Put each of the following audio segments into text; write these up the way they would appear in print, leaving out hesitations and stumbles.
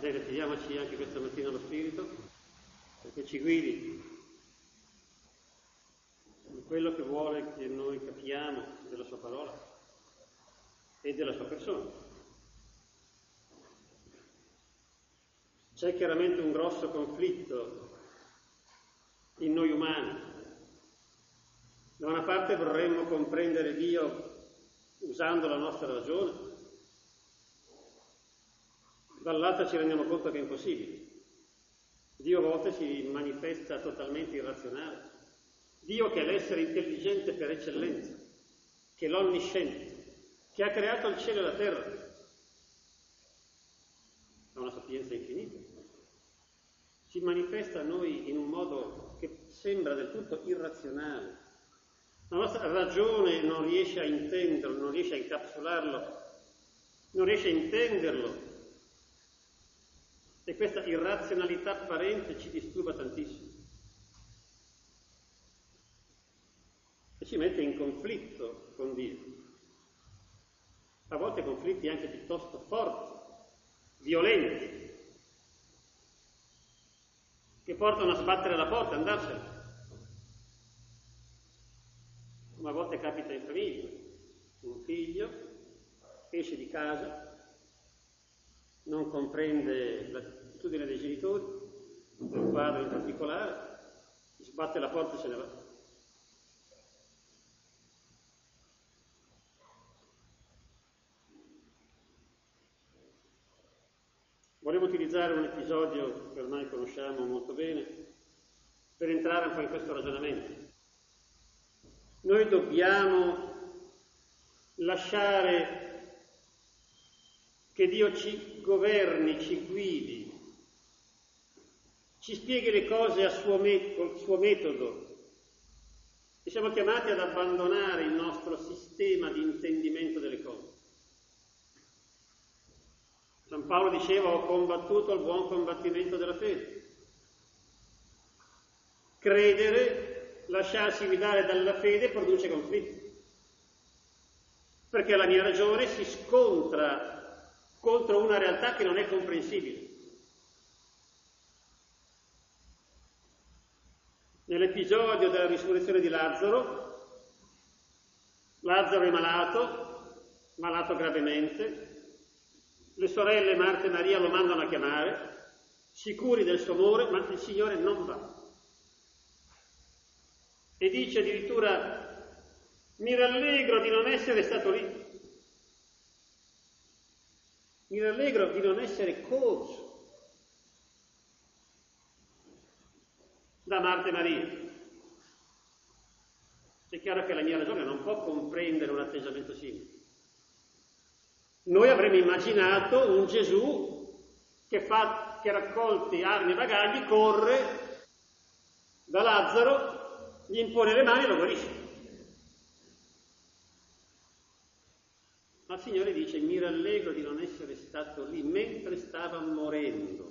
Padre, chiediamoci anche questa mattina lo Spirito, perché ci guidi in quello che vuole che noi capiamo della sua parola e della sua persona. C'è chiaramente un grosso conflitto in noi umani. Da una parte vorremmo comprendere Dio usando la nostra ragione, dall'altra ci rendiamo conto che è impossibile. Dio a volte si manifesta totalmente irrazionale. Dio che è l'essere intelligente per eccellenza, che è l'onnisciente, che ha creato il cielo e la terra, ha una sapienza infinita, si manifesta a noi in un modo che sembra del tutto irrazionale. La nostra ragione non riesce a intenderlo, non riesce a incapsularlo, non riesce a intenderlo. E questa irrazionalità apparente ci disturba tantissimo. E ci mette in conflitto con Dio. A volte conflitti anche piuttosto forti, violenti, che portano a sbattere la porta e andarsene. Come a volte capita in famiglia. Un figlio esce di casa, non comprende l'attitudine dei genitori, del padre in particolare, sbatte la porta e se ne va. Volevo utilizzare un episodio che ormai conosciamo molto bene per entrare un po' in questo ragionamento. Noi dobbiamo lasciare che Dio ci governi, ci guidi, ci spieghi le cose col suo metodo. E siamo chiamati ad abbandonare il nostro sistema di intendimento delle cose. San Paolo diceva: ho combattuto il buon combattimento della fede. Credere, lasciarsi guidare dalla fede produce conflitti, perché la mia ragione si scontra contro una realtà che non è comprensibile. Nell'episodio della risurrezione di Lazzaro è malato gravemente, le sorelle Marta e Maria lo mandano a chiamare, sicuri del suo amore, ma il Signore non va. E dice addirittura: mi rallegro di non essere stato lì. Mi rallegro di non essere corso da Marta e Maria. È chiaro che la mia ragione non può comprendere un atteggiamento simile. Noi avremmo immaginato un Gesù che raccolti armi e bagagli, corre da Lazzaro, gli impone le mani e lo guarisce. Ma il Signore dice: mi rallegro di non essere stato lì mentre stava morendo.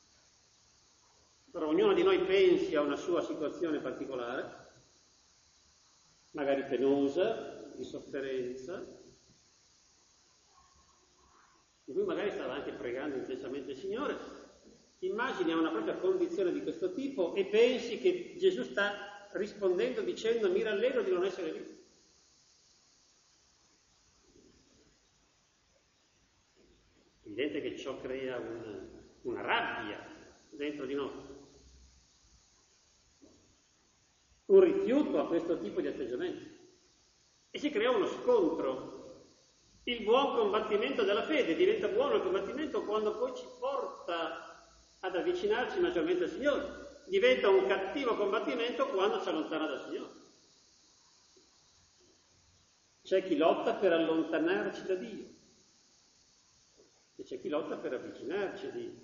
Però ognuno di noi pensi a una sua situazione particolare, magari penosa, di sofferenza, in cui magari stava anche pregando intensamente il Signore. Immagini a una propria condizione di questo tipo e pensi che Gesù sta rispondendo dicendo: mi rallegro di non essere lì. È evidente che ciò crea una rabbia dentro di noi, un rifiuto a questo tipo di atteggiamento, e si crea uno scontro. Il buon combattimento della fede diventa buono il combattimento quando poi ci porta ad avvicinarci maggiormente al Signore. Diventa un cattivo combattimento quando ci allontana dal Signore. C'è chi lotta per allontanarci da Dio e c'è chi lotta per avvicinarci a Dio.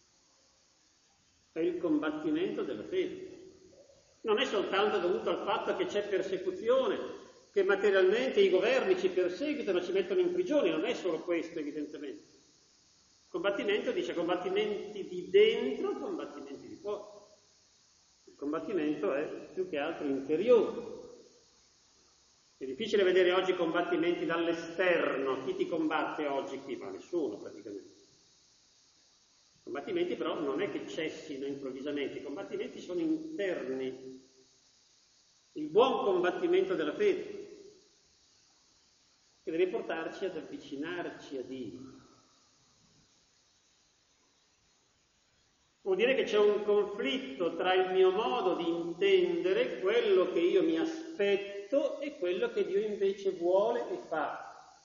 È il combattimento della fede. Non è soltanto dovuto al fatto che c'è persecuzione, che materialmente i governi ci perseguitano, ci mettono in prigione, non è solo questo evidentemente. Combattimento dice combattimenti di dentro, combattimenti di fuori. Il combattimento è più che altro interiore. È difficile vedere oggi combattimenti dall'esterno. Chi ti combatte oggi qui? Ma nessuno praticamente. Combattimenti però non è che cessino improvvisamente, i combattimenti sono interni. Il buon combattimento della fede, che deve portarci ad avvicinarci a Dio. Vuol dire che c'è un conflitto tra il mio modo di intendere quello che io mi aspetto e quello che Dio invece vuole e fa.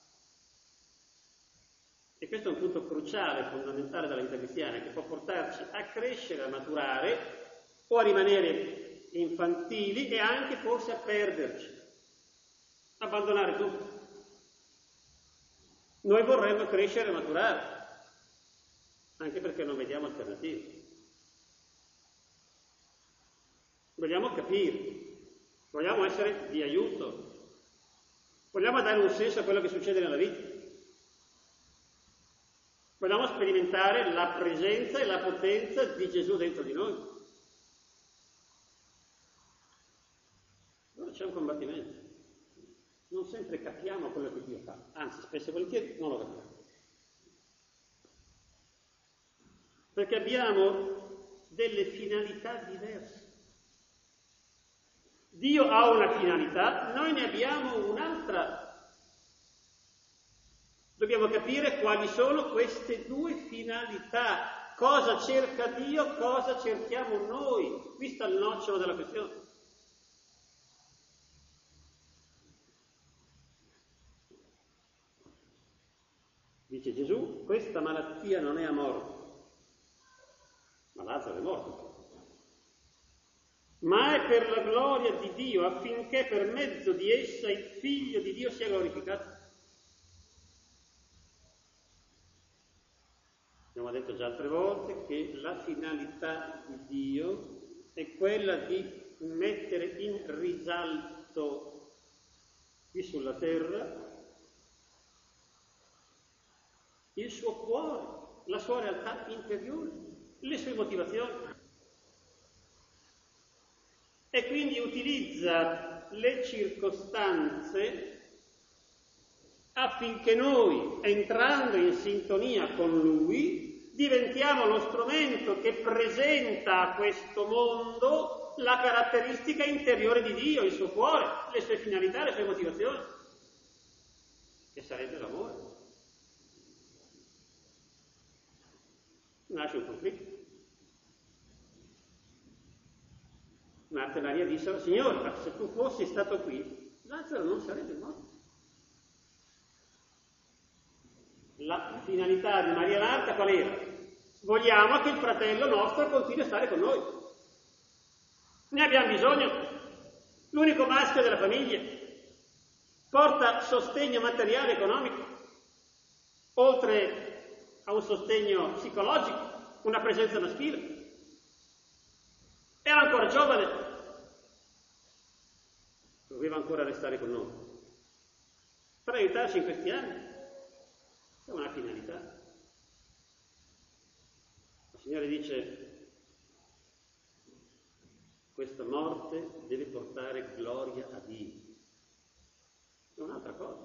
E questo è un punto cruciale, fondamentale della vita cristiana, che può portarci a crescere, a maturare o a rimanere infantili e anche forse a perderci, abbandonare tutto. Noi vorremmo crescere e maturare, anche perché non vediamo alternative. Vogliamo capire, vogliamo essere di aiuto, vogliamo dare un senso a quello che succede nella vita. Vogliamo sperimentare la presenza e la potenza di Gesù dentro di noi. Allora c'è un combattimento. Non sempre capiamo quello che Dio fa, anzi spesso e volentieri non lo capiamo. Perché abbiamo delle finalità diverse. Dio ha una finalità, noi ne abbiamo un'altra. Dobbiamo capire quali sono queste due finalità, cosa cerca Dio, cosa cerchiamo noi. Qui sta il nocciolo della questione. Dice Gesù, questa malattia non è a morte, ma Lazzaro è morto, ma è per la gloria di Dio, affinché per mezzo di essa il Figlio di Dio sia glorificato. Abbiamo detto già altre volte che la finalità di Dio è quella di mettere in risalto qui sulla terra il suo cuore, la sua realtà interiore, le sue motivazioni. E quindi utilizza le circostanze affinché noi, entrando in sintonia con Lui, diventiamo lo strumento che presenta a questo mondo la caratteristica interiore di Dio, il suo cuore, le sue finalità, le sue motivazioni, che sarebbe l'amore. Nasce un conflitto. Marta e Maria dissero, Signore, ma se tu fossi stato qui, Lazzaro non sarebbe morto. La finalità di Maria e Marta qual era? Vogliamo che il fratello nostro continui a stare con noi. Ne abbiamo bisogno. L'unico maschio della famiglia. Porta sostegno materiale, economico, oltre a un sostegno psicologico, una presenza maschile. Era ancora giovane, doveva ancora restare con noi. Per aiutarci in questi anni è una finalità. Il Signore dice, questa morte deve portare gloria a Dio. È un'altra cosa.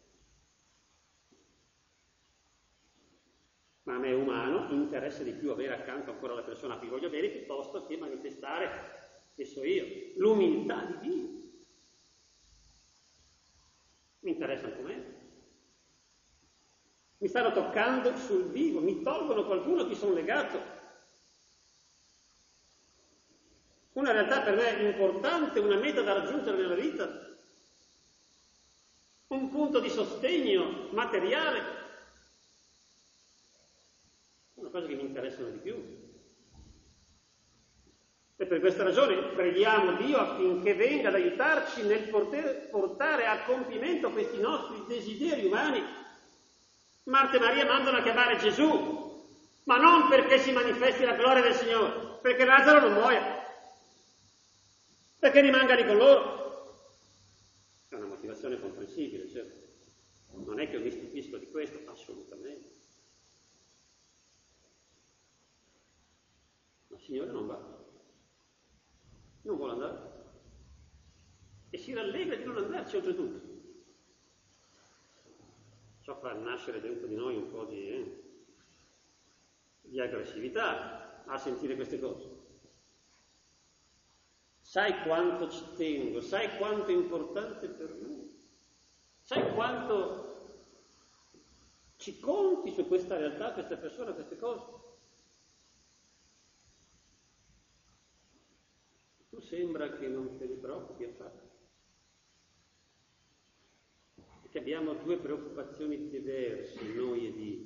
Ma a me umano interessa di più avere accanto ancora la persona a cui voglio bene piuttosto che manifestare, che so io, l'umiltà di Dio. Mi interessa anche me. Mi stanno toccando sul vivo, mi tolgono qualcuno a cui sono legato. Una realtà per me importante, una meta da raggiungere nella vita, un punto di sostegno materiale. Una cosa che mi interessano di più. E per questa ragione preghiamo Dio affinché venga ad aiutarci nel poter portare a compimento questi nostri desideri umani. Marta e Maria mandano a chiamare Gesù, ma non perché si manifesti la gloria del Signore, perché Lazzaro non muoia, perché rimanga lì con loro. È una motivazione comprensibile, certo. Non è che io mi stupisco di questo, assolutamente. Ma il Signore non va. Non vuole andare e si rallegra di non andarci oltretutto. Ciò fa nascere dentro di noi un po' di aggressività a sentire queste cose. Sai quanto ci tengo, sai quanto è importante per me, sai quanto ci conti su questa realtà, questa persona, queste cose. Tu sembra che non te ne preoccupi affatto. Perché abbiamo due preoccupazioni diverse, noi e Dio.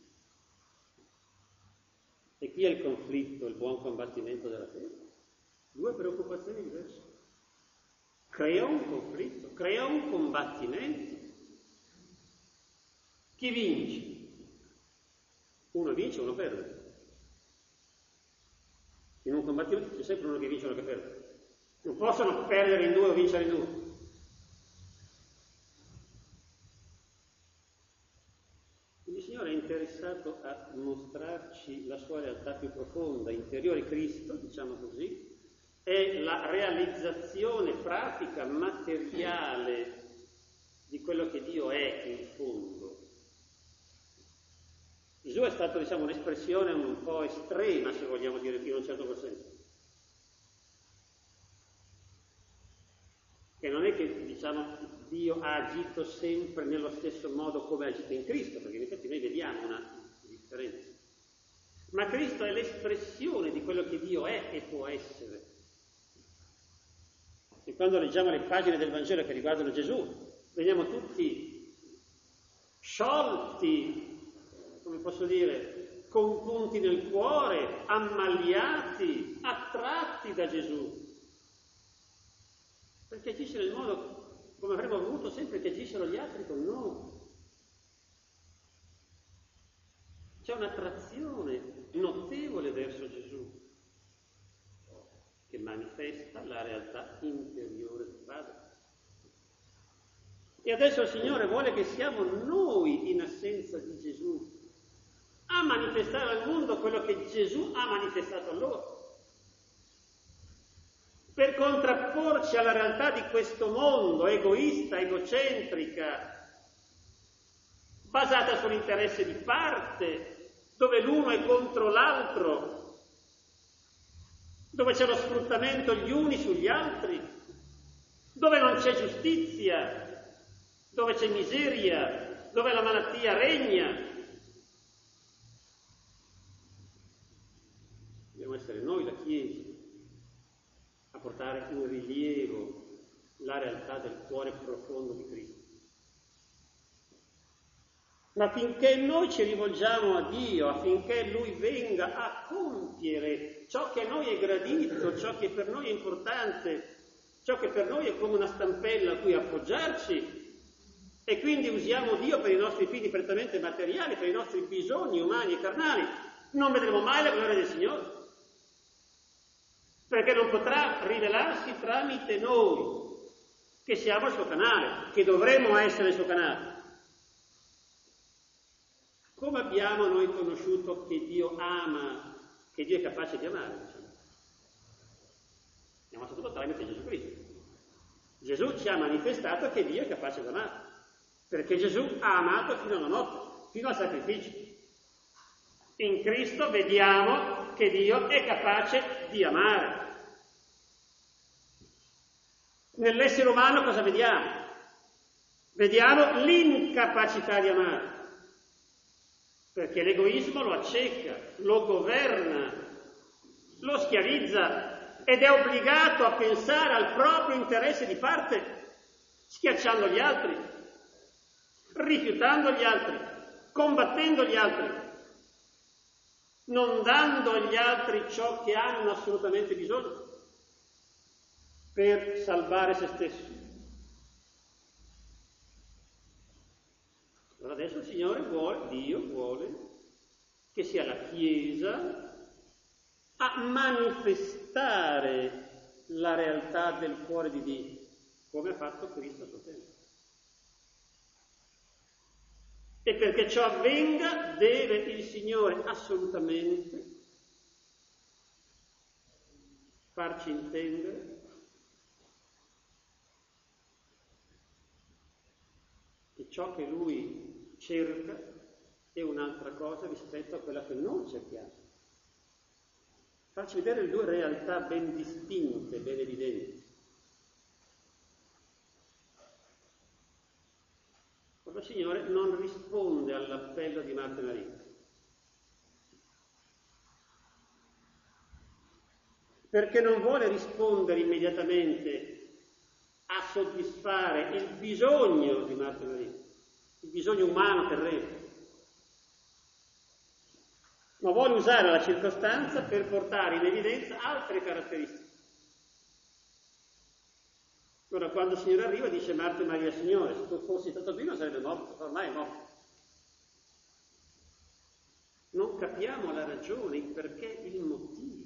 E qui è il conflitto, il buon combattimento della fede. Due preoccupazioni diverse. Crea un conflitto, crea un combattimento. Chi vince? Uno vince, uno perde. In un combattimento c'è sempre uno che vince e uno che perde. Non possono perdere in due o vincere in due. Il Signore è interessato a mostrarci la sua realtà più profonda, interiore. Cristo, diciamo così, è la realizzazione pratica, materiale di quello che Dio è in fondo. Gesù è stato, diciamo, un'espressione un po' estrema, se vogliamo dire, in un certo senso. Che non è che, diciamo, Dio ha agito sempre nello stesso modo come ha agito in Cristo, perché in effetti noi vediamo una differenza. Ma Cristo è l'espressione di quello che Dio è e può essere. E quando leggiamo le pagine del Vangelo che riguardano Gesù, veniamo tutti sciolti, come posso dire, con punti nel cuore, ammaliati, attratti da Gesù. Perché agisce nel modo come avremmo voluto sempre che agissero gli altri con noi. C'è un'attrazione notevole verso Gesù che manifesta la realtà interiore del Padre. E adesso il Signore vuole che siamo noi, in assenza di Gesù, a manifestare al mondo quello che Gesù ha manifestato a loro. Per contrapporci alla realtà di questo mondo egoista, egocentrica, basata sull'interesse di parte, dove l'uno è contro l'altro, dove c'è lo sfruttamento gli uni sugli altri, dove non c'è giustizia, dove c'è miseria, dove la malattia regna. Dobbiamo essere noi, la Chiesa, a portare in rilievo la realtà del cuore profondo di Cristo. Ma finché noi ci rivolgiamo a Dio, affinché Lui venga a compiere ciò che a noi è gradito, ciò che per noi è importante, ciò che per noi è come una stampella a cui appoggiarci, e quindi usiamo Dio per i nostri fini prettamente materiali, per i nostri bisogni umani e carnali, non vedremo mai la gloria del Signore. Perché non potrà rivelarsi tramite noi, che siamo il suo canale, che dovremmo essere il suo canale. Come abbiamo noi conosciuto che Dio ama, che Dio è capace di amare? Abbiamo saputo tramite Gesù Cristo. Gesù ci ha manifestato che Dio è capace di amare, perché Gesù ha amato fino alla morte, fino al sacrificio. In Cristo vediamo che Dio è capace di amare. Nell'essere umano cosa vediamo? Vediamo l'incapacità di amare, perché l'egoismo lo acceca, lo governa, lo schiavizza ed è obbligato a pensare al proprio interesse di parte, schiacciando gli altri, rifiutando gli altri, combattendo gli altri, non dando agli altri ciò che hanno assolutamente bisogno per salvare se stesso. Allora adesso il Signore vuole, Dio vuole, che sia la Chiesa a manifestare la realtà del cuore di Dio, come ha fatto Cristo a suo tempo. E perché ciò avvenga deve il Signore assolutamente farci intendere che ciò che Lui cerca è un'altra cosa rispetto a quella che noi cerchiamo. Farci vedere due realtà ben distinte, ben evidenti. Il Signore non risponde all'appello di Marta e Maria. Perché non vuole rispondere immediatamente a soddisfare il bisogno di Marta e Maria, il bisogno umano terreno, ma vuole usare la circostanza per portare in evidenza altre caratteristiche. Ora, quando il Signore arriva, dice Marta e Maria: Signore, se tu fossi stato qui non sarebbe morto, ormai è morto. Non capiamo la ragione, il perché, il motivo.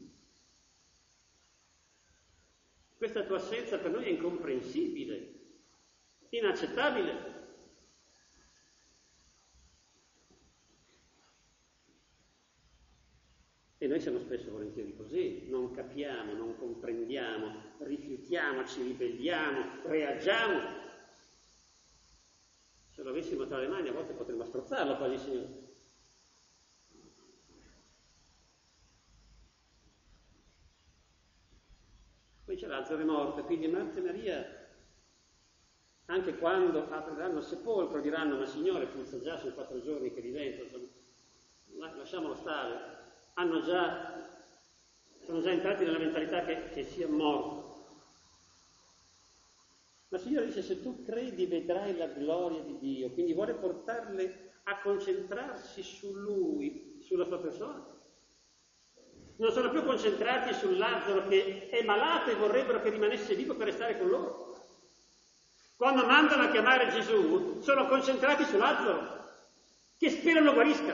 Questa tua assenza per noi è incomprensibile, inaccettabile. E noi siamo spesso volentieri così, non capiamo, non comprendiamo, rifiutiamo, ci ribelliamo, reagiamo. Se lo avessimo tra le mani a volte potremmo strozzarlo quasi, Signore. Poi c'è Lazzaro è morto, quindi Marta e Maria, anche quando apriranno il sepolcro, diranno: ma Signore, puzza già, sono 4 giorni che lì dentro, lasciamolo stare. Sono già entrati nella mentalità che sia morto. Ma il Signore dice: se tu credi vedrai la gloria di Dio, quindi vuole portarle a concentrarsi su Lui, sulla sua persona. Non sono più concentrati sul Lazzaro che è malato e vorrebbero che rimanesse vivo per restare con loro. Quando mandano a chiamare Gesù, sono concentrati su Lazzaro, che sperano guarisca,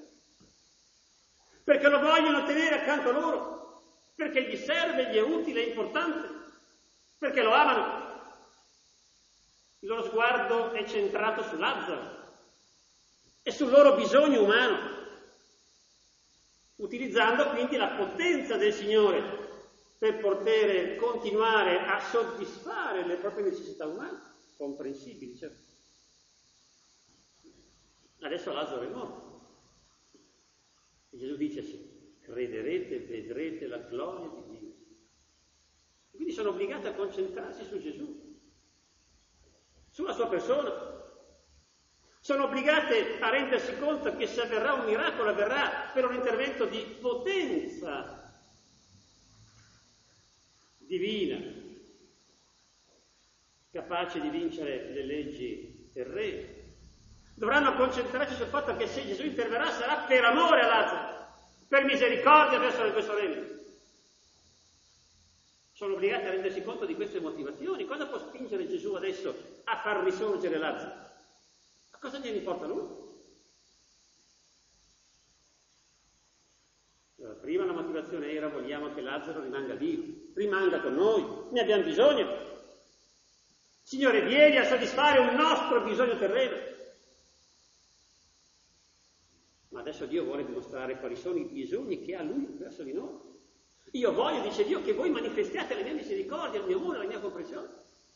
perché lo vogliono tenere accanto a loro, perché gli serve, gli è utile, è importante, perché lo amano. Il loro sguardo è centrato su Lazzaro e sul loro bisogno umano, utilizzando quindi la potenza del Signore per poter continuare a soddisfare le proprie necessità umane, comprensibili, certo. Adesso Lazzaro è morto. E Gesù dice: sì, crederete, vedrete la gloria di Dio. Quindi sono obbligati a concentrarsi su Gesù, sulla sua persona. Sono obbligate a rendersi conto che se avverrà un miracolo, avverrà per un intervento di potenza divina, capace di vincere le leggi terrene. Dovranno concentrarsi sul fatto che se Gesù interverrà sarà per amore a Lazzaro, per misericordia verso le sue sorelle. Sono obbligati a rendersi conto di queste motivazioni. Cosa può spingere Gesù adesso a far risorgere Lazzaro? A cosa gliene importa lui? Allora, prima la motivazione era: vogliamo che Lazzaro rimanga vivo, rimanga con noi, ne abbiamo bisogno. Signore, vieni a soddisfare un nostro bisogno terreno. Ma adesso Dio vuole dimostrare quali sono i bisogni che ha Lui verso di noi. Io voglio, dice Dio, che voi manifestiate le mie misericordie, il mio amore, la mia comprensione.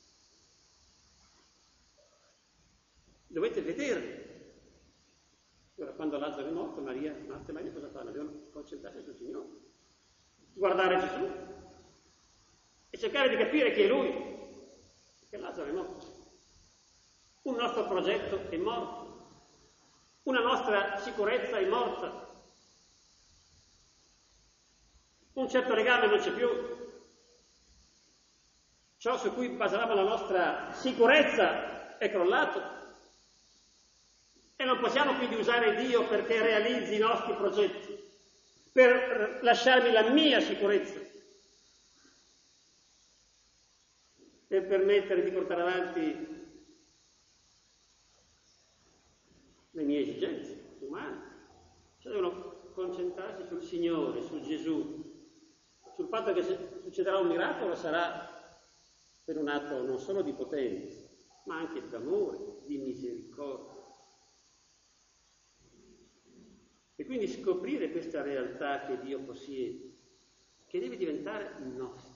Dovete vederli. Ora, quando Lazzaro è morto, Marta e Maria cosa fanno? Devono concentrarsi sul Signore, guardare Gesù e cercare di capire chi è Lui. Perché Lazzaro è morto. Un nostro progetto è morto. Una nostra sicurezza è morta. Un certo legame non c'è più. Ciò su cui basavamo la nostra sicurezza è crollato. E non possiamo quindi usare Dio perché realizzi i nostri progetti, per lasciarmi la mia sicurezza, per permettere di portare avanti le mie esigenze umane. Cioè devono concentrarsi sul Signore, su Gesù, sul fatto che se succederà un miracolo sarà per un atto non solo di potenza, ma anche d'amore, di misericordia. E quindi scoprire questa realtà che Dio possiede, che deve diventare nostra.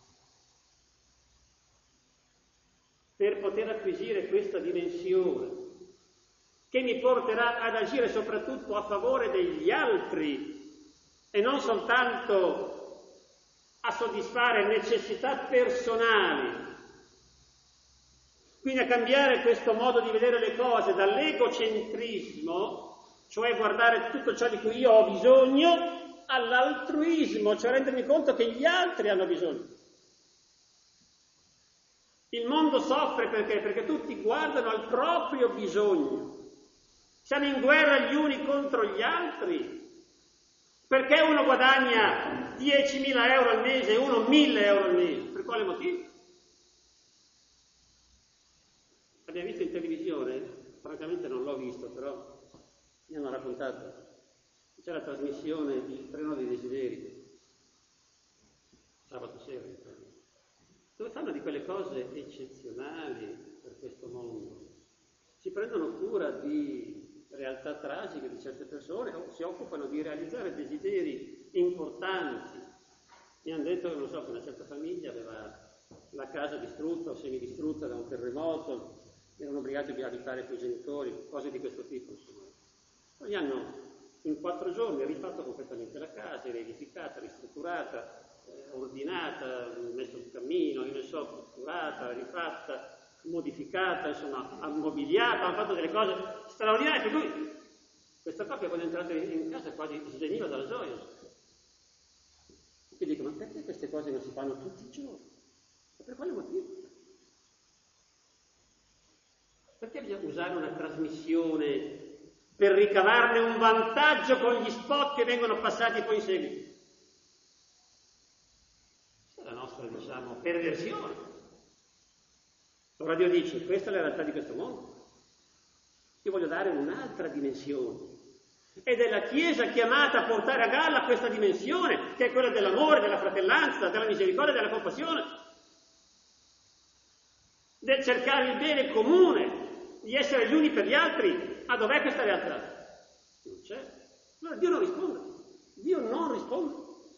Per poter acquisire questa dimensione che mi porterà ad agire soprattutto a favore degli altri e non soltanto a soddisfare necessità personali. Quindi a cambiare questo modo di vedere le cose dall'egocentrismo, cioè guardare tutto ciò di cui io ho bisogno, all'altruismo, cioè rendermi conto che gli altri hanno bisogno. Il mondo soffre perché? Perché tutti guardano al proprio bisogno. Siamo in guerra gli uni contro gli altri. Perché uno guadagna 10.000 euro al mese e uno 1.000 euro al mese? Per quale motivo? Abbiamo visto in televisione, francamente non l'ho visto, però mi hanno raccontato, c'è la trasmissione Il treno dei desideri, sabato sera, dove fanno di quelle cose eccezionali per questo mondo. Si prendono cura di realtà tragiche di certe persone o si occupano di realizzare desideri importanti. Mi hanno detto, non so, che una certa famiglia aveva la casa distrutta o semidistrutta da un terremoto, erano obbligati a abitare con i genitori, cose di questo tipo, insomma. Poi hanno in 4 giorni rifatto completamente la casa, riedificata, ristrutturata, ordinata, messa in cammino, io ne so, curata, rifatta, modificata, insomma, ammobiliata, hanno fatto delle cose straordinarie, per cui questa coppia quando è entrata in casa quasi sveniva dalla gioia. E dico, ma perché queste cose non si fanno tutti i giorni? Ma per quale motivo? Perché bisogna usare una trasmissione per ricavarne un vantaggio con gli spot che vengono passati poi in seguito? Questa è la nostra, diciamo, perversione. Allora Dio dice, questa è la realtà di questo mondo. Io voglio dare un'altra dimensione. Ed è la Chiesa chiamata a portare a galla questa dimensione, che è quella dell'amore, della fratellanza, della misericordia, della compassione, del cercare il bene comune, di essere gli uni per gli altri. Ah, dov'è questa realtà? Non c'è. Allora Dio non risponde. Dio non risponde.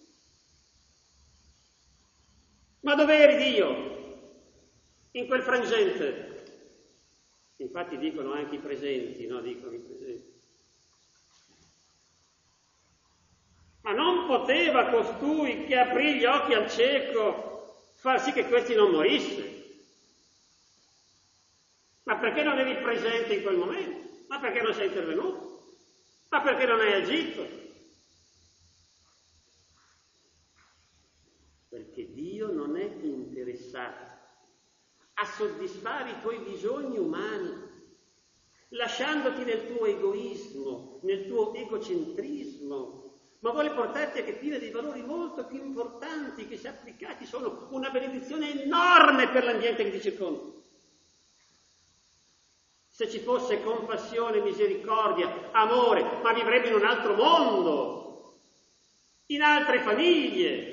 Ma dove eri Dio? In quel frangente. Infatti dicono anche i presenti, no? Dicono i presenti. Ma non poteva costui che aprì gli occhi al cieco far sì che questi non morisse? Ma perché non eri presente in quel momento? Ma perché non sei intervenuto? Ma perché non hai agito? Perché Dio non è interessato a soddisfare i tuoi bisogni umani, lasciandoti nel tuo egoismo, nel tuo egocentrismo, ma vuole portarti a capire dei valori molto più importanti che, se applicati, sono una benedizione enorme per l'ambiente che ti circonda. Se ci fosse compassione, misericordia, amore, ma vivrebbe in un altro mondo, in altre famiglie.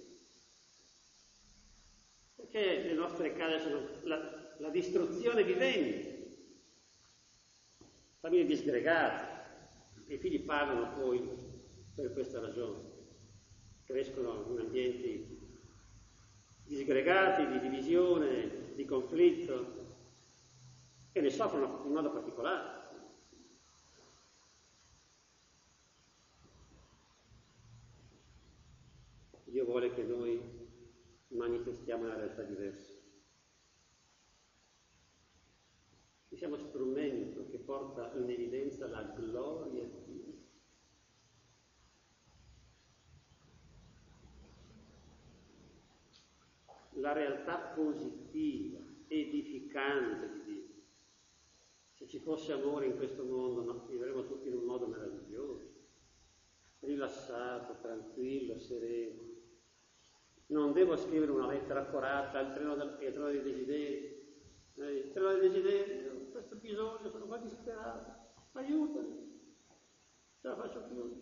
Perché le nostre case sono la distruzione vivente, famiglie disgregate, i figli parlano poi per questa ragione, crescono in ambienti disgregati, di divisione, di conflitto, e ne soffrono in modo particolare. Dio vuole che noi manifestiamo una realtà diversa. Che siamo strumento che porta in evidenza la gloria di Dio. La realtà positiva, edificante di Dio. Se ci fosse amore in questo mondo, no, vivremmo tutti in un modo meraviglioso, rilassato, tranquillo, sereno. Non devo scrivere una lettera accorata al treno dei desideri. Il treno dei desideri, ho questo bisogno, sono qua disperato, aiutami, ce la faccio più.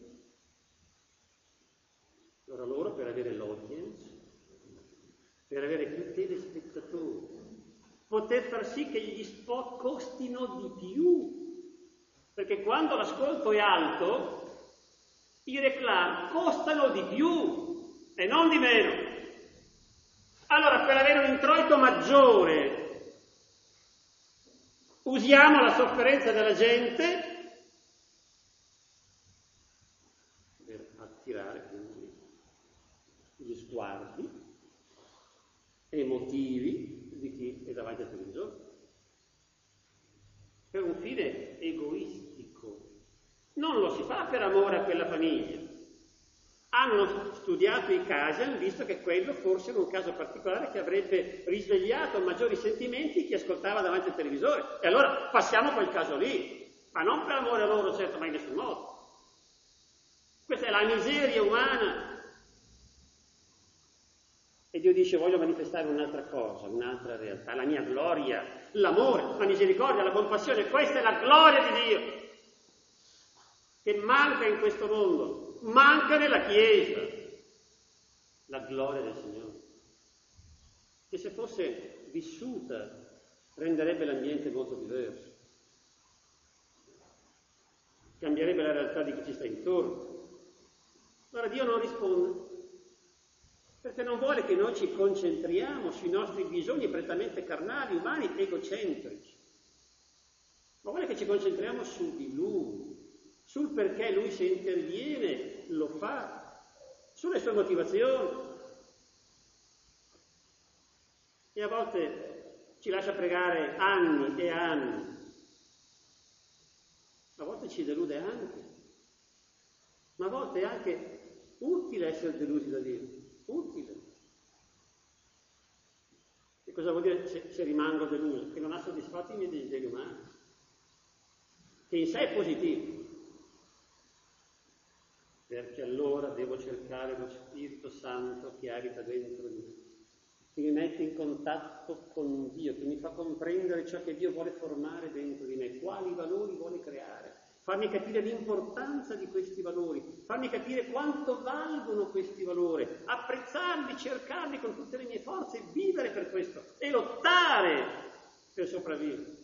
Allora loro, per avere l'audience, per avere più telespettatori, poter far sì che gli spot costino di più, perché quando l'ascolto è alto, i reclami costano di più e non di meno. Allora, per avere un introito maggiore Usiamo la sofferenza della gente per attirare quindi gli sguardi emotivi di chi è davanti al televisore, per un fine egoistico. Non lo si fa per amore a quella famiglia. Hanno studiato i casi, hanno visto che quello forse era un caso particolare che avrebbe risvegliato maggiori sentimenti chi ascoltava davanti al televisore. E allora passiamo quel caso lì, ma non per amore a loro, certo, ma in nessun modo. Questa è la miseria umana. E Dio dice: voglio manifestare un'altra cosa, un'altra realtà, la mia gloria, l'amore, la misericordia, la compassione. Questa è la gloria di Dio, che manca in questo mondo, manca nella Chiesa, la gloria del Signore, che se fosse vissuta renderebbe l'ambiente molto diverso, cambierebbe la realtà di chi ci sta intorno. Allora Dio non risponde, perché non vuole che noi ci concentriamo sui nostri bisogni prettamente carnali, umani, egocentrici, ma vuole che ci concentriamo su di Lui, sul perché Lui, se interviene, lo fa, sulle sue motivazioni. E a volte ci lascia pregare anni e anni, a volte ci delude anche, ma a volte è anche utile essere delusi da Dio, utile. E cosa vuol dire se rimango deluso? Che non ha soddisfatto i miei desideri umani, che in sé è positivo. Perché allora devo cercare lo Spirito Santo che abita dentro di me, che mi mette in contatto con Dio, che mi fa comprendere ciò che Dio vuole formare dentro di me, quali valori vuole creare, farmi capire l'importanza di questi valori, farmi capire quanto valgono questi valori, apprezzarli, cercarli con tutte le mie forze, vivere per questo e lottare per sopravvivere.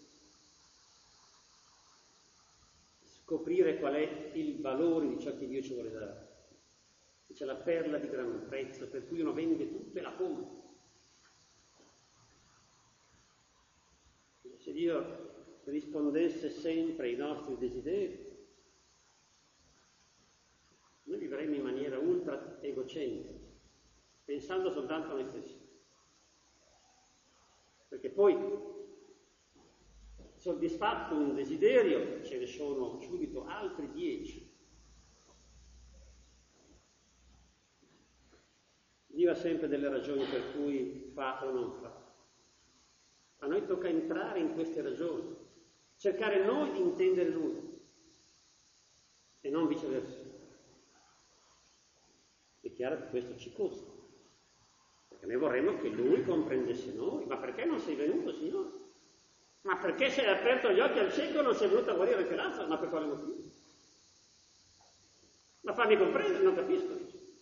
Scoprire qual è il valore di ciò che Dio ci vuole dare. C'è la perla di gran prezzo, per cui uno vende tutto e la compra. Se Dio rispondesse sempre ai nostri desideri, noi vivremmo in maniera ultra egocentrica, pensando soltanto a noi stessi. Perché poi, soddisfatto un desiderio, ce ne sono subito altri 10. Dio ha sempre delle ragioni per cui fa o non fa. A noi tocca entrare in queste ragioni, cercare noi di intendere Lui e non viceversa. È chiaro che questo ci costa, perché noi vorremmo che Lui comprendesse noi. Ma perché non sei venuto, Signore? Ma perché sei aperto gli occhi al cieco e non sei venuto a guarire anche l'altro? Ma per quale motivo? Ma fammi comprendere, non capisco.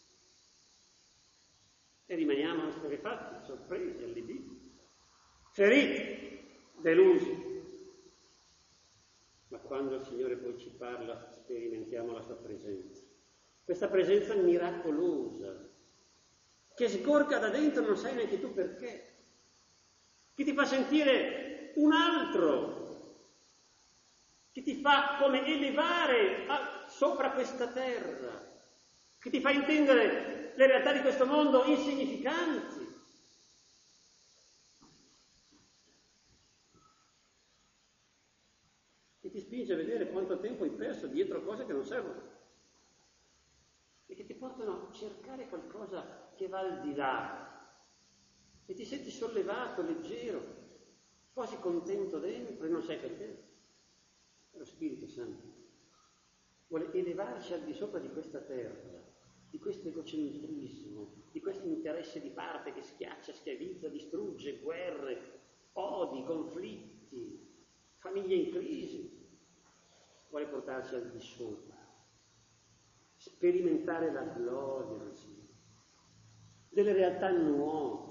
E rimaniamo esterrefatti, sorpresi, allibiti, feriti, delusi. Ma quando il Signore poi ci parla, sperimentiamo la sua presenza. Questa presenza miracolosa, che sgorga da dentro, non sai neanche tu perché, che ti fa sentire un altro, che ti fa come elevare sopra questa terra, che ti fa intendere le realtà di questo mondo insignificanti. Che ti spinge a vedere quanto tempo hai perso dietro cose che non servono e che ti portano a cercare qualcosa che va al di là e ti senti sollevato, leggero, quasi contento dentro e non sai perché. Lo Spirito Santo vuole elevarci al di sopra di questa terra, di questo egocentrismo, di questo interesse di parte che schiaccia, schiavizza, distrugge, guerre, odi, conflitti, famiglie in crisi. Vuole portarci al di sopra, sperimentare la gloria del Signore, delle realtà nuove,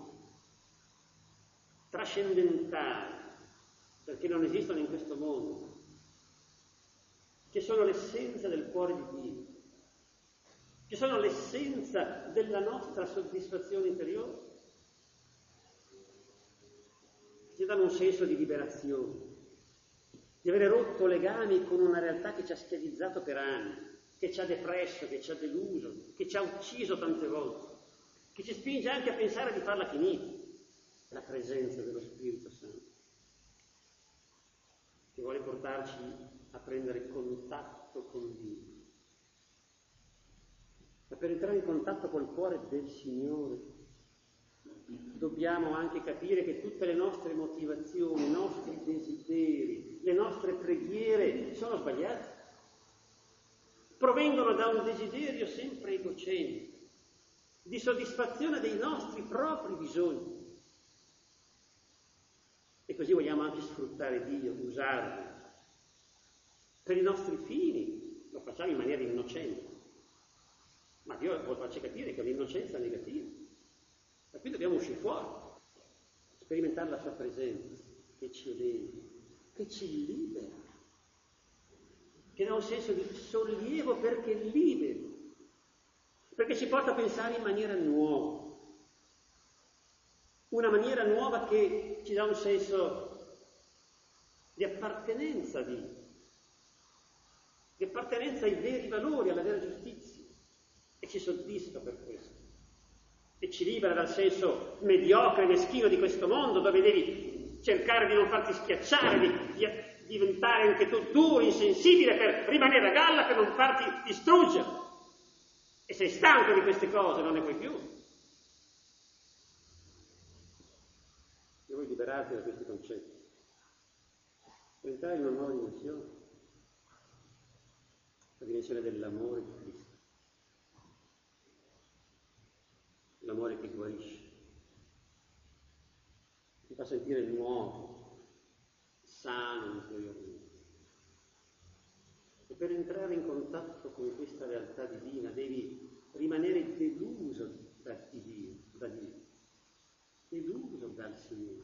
trascendentali, perché non esistono in questo mondo, che sono l'essenza del cuore di Dio, che sono l'essenza della nostra soddisfazione interiore, che ci danno un senso di liberazione, di avere rotto legami con una realtà che ci ha schiavizzato per anni, che ci ha depresso, che ci ha deluso, che ci ha ucciso tante volte, che ci spinge anche a pensare di farla finita. La presenza dello Spirito Santo, che vuole portarci a prendere contatto con Dio. Ma per entrare in contatto col cuore del Signore dobbiamo anche capire che tutte le nostre motivazioni, i nostri desideri, le nostre preghiere sono sbagliate. Provengono da un desiderio sempre egocentrico, di soddisfazione dei nostri propri bisogni. E così vogliamo anche sfruttare Dio, usarlo per i nostri fini. Lo facciamo in maniera innocente, ma Dio vuole farci capire che è un'innocenza negativa. Da qui dobbiamo uscire fuori, sperimentare la sua presenza, che ci eleva, che ci libera, che dà un senso di sollievo perché libera, perché ci porta a pensare in maniera nuova. Una maniera nuova che ci dà un senso di appartenenza a Dio, di appartenenza ai veri valori, alla vera giustizia, e ci soddisfa per questo. E ci libera dal senso mediocre e meschino di questo mondo, dove devi cercare di non farti schiacciare, di diventare anche tu duro, insensibile, per rimanere a galla, per non farti distruggere. E sei stanco di queste cose, non ne puoi più. Vuoi liberarti da questi concetti, per entrare in una nuova dimensione, la dimensione dell'amore di Cristo, l'amore che guarisce, ti fa sentire nuovo, sano interiormente. E per entrare in contatto con questa realtà divina devi rimanere deluso da Dio, deluso dal Signore.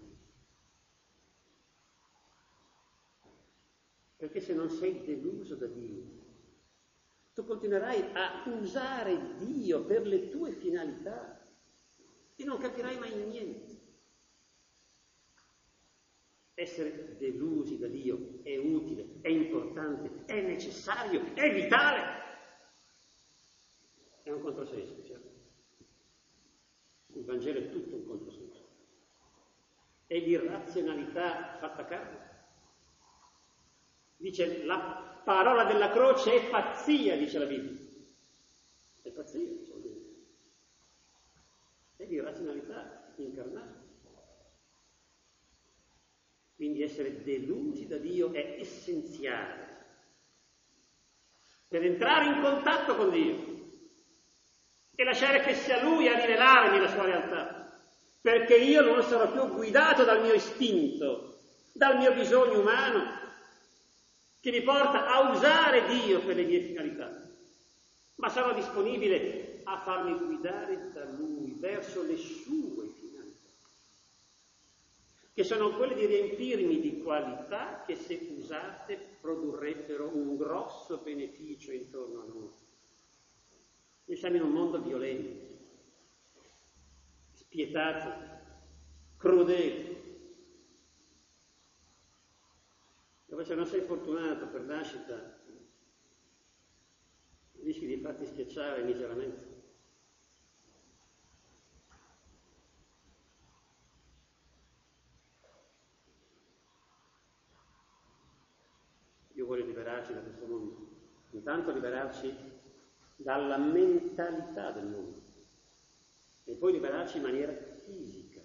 Perché se non sei deluso da Dio, tu continuerai a usare Dio per le tue finalità e non capirai mai niente. Essere delusi da Dio è utile, è importante, è necessario, è vitale. È un controsenso, certo. Il Vangelo è tutto un controsenso. È l'irrazionalità fatta carne. Dice, la parola della croce è pazzia, dice la Bibbia. È pazzia, è l'irrazionalità incarnata. Quindi essere delusi da Dio è essenziale per entrare in contatto con Dio e lasciare che sia Lui a rivelarmi la sua realtà, perché io non sarò più guidato dal mio istinto, dal mio bisogno umano, che mi porta a usare Dio per le mie finalità, ma sarò disponibile a farmi guidare da Lui verso le sue finalità, che sono quelle di riempirmi di qualità che, se usate, produrrebbero un grosso beneficio intorno a noi. Noi siamo in un mondo violento, spietato, crudele, dove se non sei fortunato per nascita rischi di farti schiacciare miseramente. Dio vuole liberarci da questo mondo, intanto liberarci dalla mentalità del mondo e poi liberarci in maniera fisica,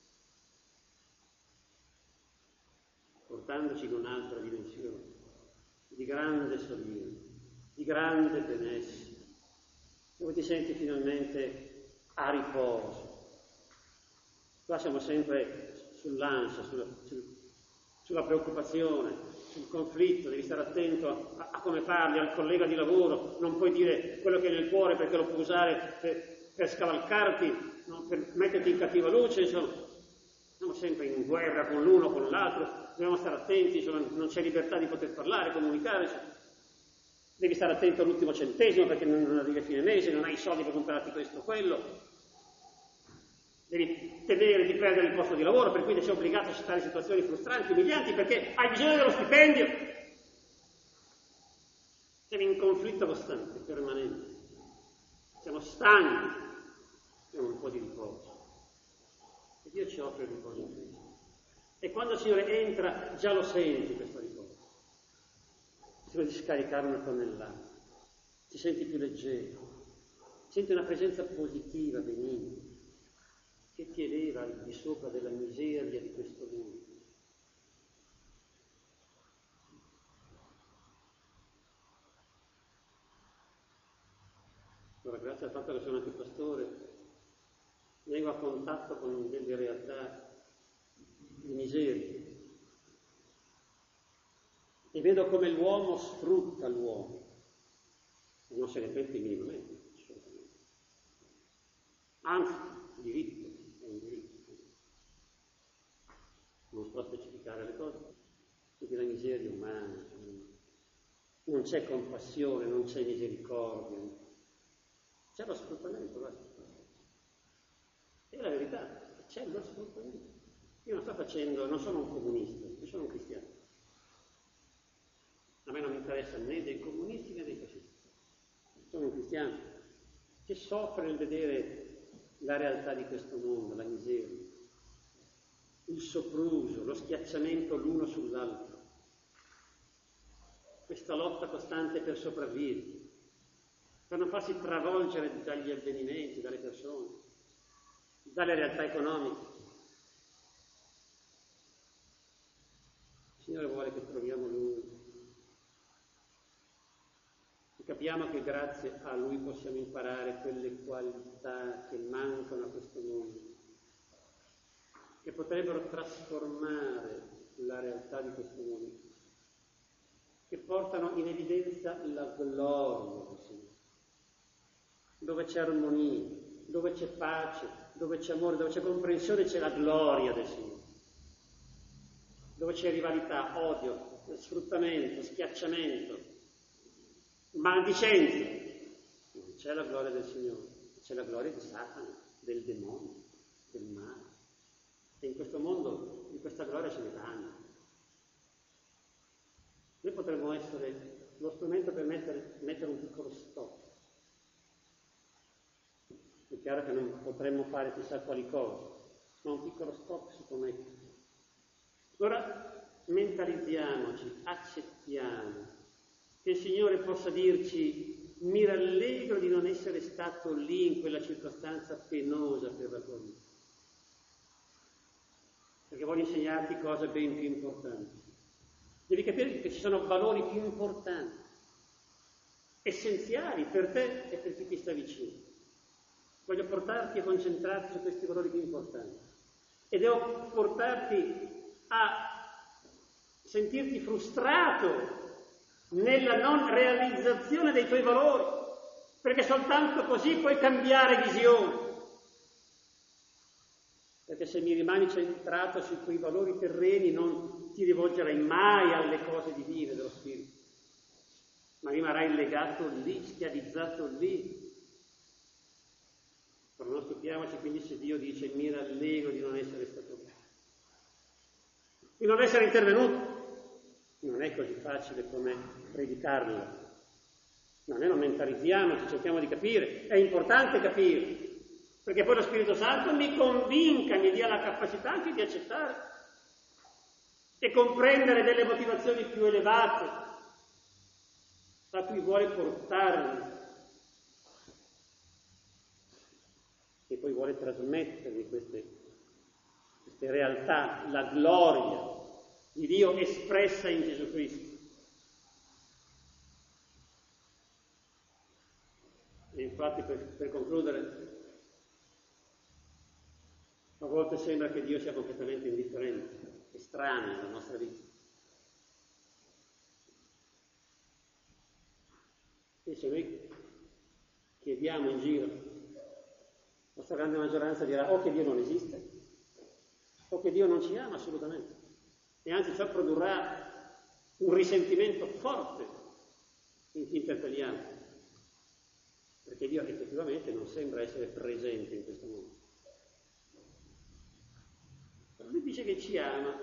portandoci in un'altra dimensione di grande sollievo, di grande benessere, dove ti senti finalmente a riposo. Qua siamo sempre sull'ansia, sulla preoccupazione, sul conflitto, devi stare attento a come parli al collega di lavoro, non puoi dire quello che è nel cuore perché lo puoi usare per scavalcarti, no? Per metterti in cattiva luce, insomma. Siamo sempre in guerra con l'uno, con l'altro, dobbiamo stare attenti, insomma, non c'è libertà di poter parlare, comunicare, insomma. Devi stare attento all'ultimo centesimo perché non arrivi a fine mese, non hai i soldi per comprarti questo o quello. devi temere di perdere il posto di lavoro, per cui sei obbligato a accettare situazioni frustranti, umilianti, perché hai bisogno dello stipendio. Siamo in conflitto costante, permanente. Siamo stanchi, abbiamo un po' di riposo. E Dio ci offre il riposo in Cristo. E quando il Signore entra, già lo senti questo riposo. Sembra di scaricare una tonnellata. Ti senti più leggero. Senti una presenza positiva, benigna, che ti eleva al di sopra della miseria di questo mondo. Allora, grazie al fatto che sono anche pastore, vengo a contatto con delle realtà di miseria e vedo come l'uomo sfrutta l'uomo e non se ne pente minimamente, assolutamente. Anzi, diritto, è un diritto. Non sto a specificare le cose, perché la miseria umana, non c'è compassione, non c'è misericordia, c'è lo sfruttamento, basta. È la verità, c'è lo sfruttamento. Io non sono un comunista, io sono un cristiano. A me non mi interessa né dei comunisti né dei fascisti. Sono un cristiano che soffre nel vedere la realtà di questo mondo, la miseria, il sopruso, lo schiacciamento l'uno sull'altro, questa lotta costante per sopravvivere, per non farsi travolgere dagli avvenimenti, dalle persone, dalle realtà economiche. Il Signore vuole che troviamo Lui, e capiamo che grazie a Lui possiamo imparare quelle qualità che mancano a questo mondo, che potrebbero trasformare la realtà di questo mondo, che portano in evidenza la gloria del Signore. Dove c'è armonia, dove c'è pace, dove c'è amore, dove c'è comprensione, c'è la gloria del Signore. Dove c'è rivalità, odio, sfruttamento, schiacciamento, maldicenza, non c'è la gloria del Signore, c'è la gloria di Satana, del demonio, del male. E in questo mondo di questa gloria ce n'è tanta. Noi potremmo essere lo strumento per mettere un piccolo stop. È chiaro che non potremmo fare chissà quali cose, ma un piccolo stop si può mettere. Allora mentalizziamoci, accettiamo che il Signore possa dirci: mi rallegro di non essere stato lì in quella circostanza penosa per la tua vita, perché voglio insegnarti cose ben più importanti. Devi capire che ci sono valori più importanti, essenziali per te e per chi ti sta vicino. Voglio portarti a concentrarti su questi valori più importanti e devo portarti a sentirti frustrato nella non realizzazione dei tuoi valori, perché soltanto così puoi cambiare visione. Perché se mi rimani centrato sui tuoi valori terreni non ti rivolgerai mai alle cose divine dello Spirito, ma rimarrai legato lì, schiavizzato lì. Però non stupiamoci quindi se Dio dice: mi rallegro di non essere stato lì, di non essere intervenuto. Non è così facile come predicarlo. Noi non mentalizziamoci, cerchiamo di capire. È importante capire, perché poi lo Spirito Santo mi convinca, mi dia la capacità anche di accettare e comprendere delle motivazioni più elevate a cui vuole portarmi e poi vuole trasmettermi queste realtà, la gloria di Dio espressa in Gesù Cristo. E infatti, per concludere, a volte sembra che Dio sia completamente indifferente, estraneo alla nostra vita. E se noi chiediamo in giro, la stragrande maggioranza dirà o che Dio non esiste, o che Dio non ci ama assolutamente. E anzi ciò produrrà un risentimento forte in chi interpelliamo, perché Dio effettivamente non sembra essere presente in questo mondo. Lui dice che ci ama.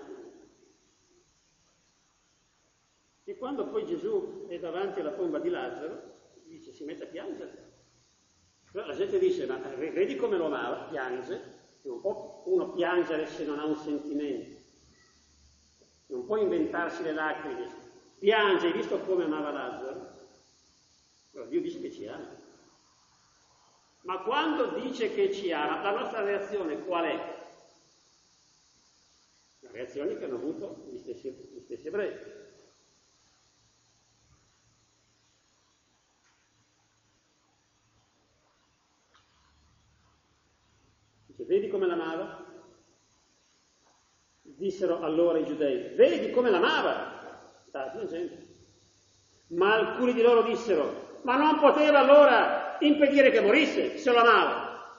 E quando poi Gesù è davanti alla tomba di Lazzaro, dice, si mette a piangere. Però la gente dice, ma vedi come lo amava? Piange. Non può uno piangere se non ha un sentimento. Non può inventarsi le lacrime. Piange, hai visto come amava Lazzaro? Allora, Dio dice che ci ama. Ma quando dice che ci ama, la nostra reazione qual è? La reazione che hanno avuto gli stessi ebrei. Dice, vedi come l'amava? Dissero allora i giudei, vedi come l'amava? Stava piangendo. Ma alcuni di loro dissero, ma non poteva allora impedire che morisse se lo amava.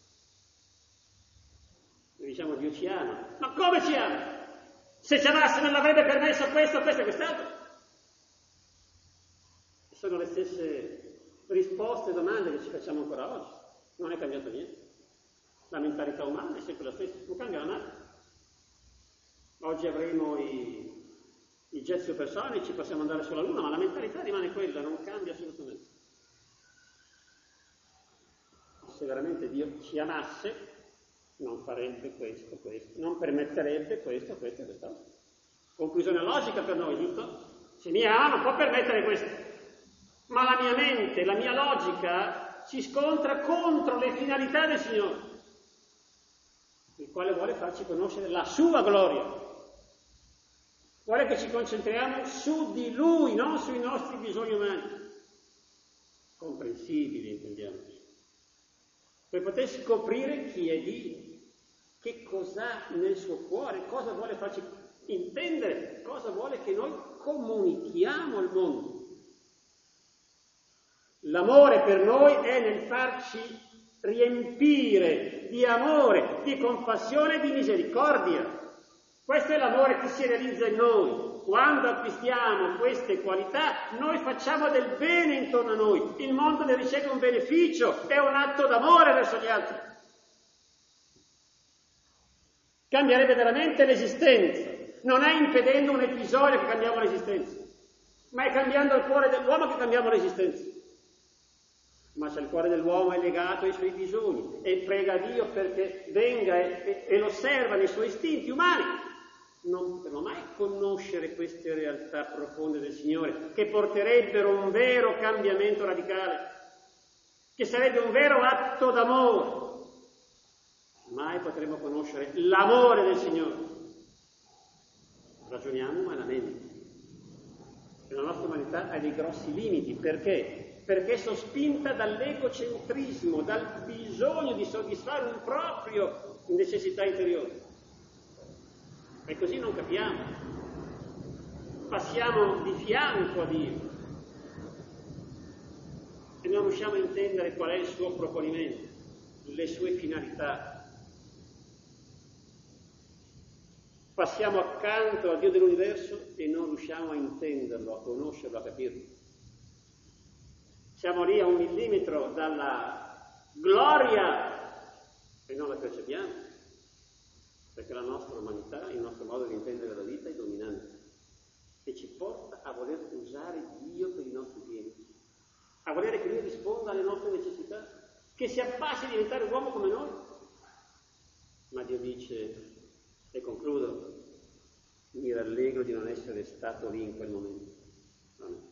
Noi diciamo, Dio ci ama. Ma come ci ama? Se ci amasse non avrebbe permesso questo e quest'altro. E sono le stesse risposte e domande che ci facciamo ancora oggi. Non è cambiato niente. La mentalità umana è sempre la stessa, non cambia nada. Oggi avremo i jet supersonici, possiamo andare sulla Luna, ma la mentalità rimane quella, non cambia assolutamente. Se veramente Dio ci amasse, non farebbe questo, non permetterebbe questo e quest'altro. Conclusione logica per noi, giusto? Se mi ama non può permettere questo. Ma la mia mente, la mia logica si scontra contro le finalità del Signore, il quale vuole farci conoscere la sua gloria. Vuole che ci concentriamo su di Lui, non sui nostri bisogni umani. Comprensibili, intendiamo. Per poter scoprire chi è Dio, che cos'ha nel suo cuore, cosa vuole farci intendere, cosa vuole che noi comunichiamo al mondo. L'amore per noi è nel farci riempire di amore, di compassione e di misericordia. Questo è l'amore che si realizza in noi. Quando acquistiamo queste qualità, noi facciamo del bene intorno a noi. Il mondo ne riceve un beneficio, è un atto d'amore verso gli altri. Cambierebbe veramente l'esistenza. Non è impedendo un episodio che cambiamo l'esistenza, ma è cambiando il cuore dell'uomo che cambiamo l'esistenza. Ma se il cuore dell'uomo è legato ai suoi bisogni e prega Dio perché venga e lo osserva nei suoi istinti umani, non potremo mai conoscere queste realtà profonde del Signore, che porterebbero un vero cambiamento radicale, che sarebbe un vero atto d'amore. Mai potremo conoscere l'amore del Signore. Ragioniamo umanamente. E la nostra umanità ha dei grossi limiti. Perché? Perché è sospinta dall'egocentrismo, dal bisogno di soddisfare un proprio necessità interiore. E così non capiamo. Passiamo di fianco a Dio e non riusciamo a intendere qual è il suo proponimento, le sue finalità. Passiamo accanto al Dio dell'universo e non riusciamo a intenderlo, a conoscerlo, a capirlo. Siamo lì a 1 millimetro dalla gloria e non la percepiamo, perché la nostra umanità, il nostro modo di intendere la vita è dominante e ci porta a voler usare Dio per i nostri beni, a volere che Lui risponda alle nostre necessità, che si abbassi a diventare uomo come noi. Ma Dio dice, e concludo, mi rallegro di non essere stato lì in quel momento.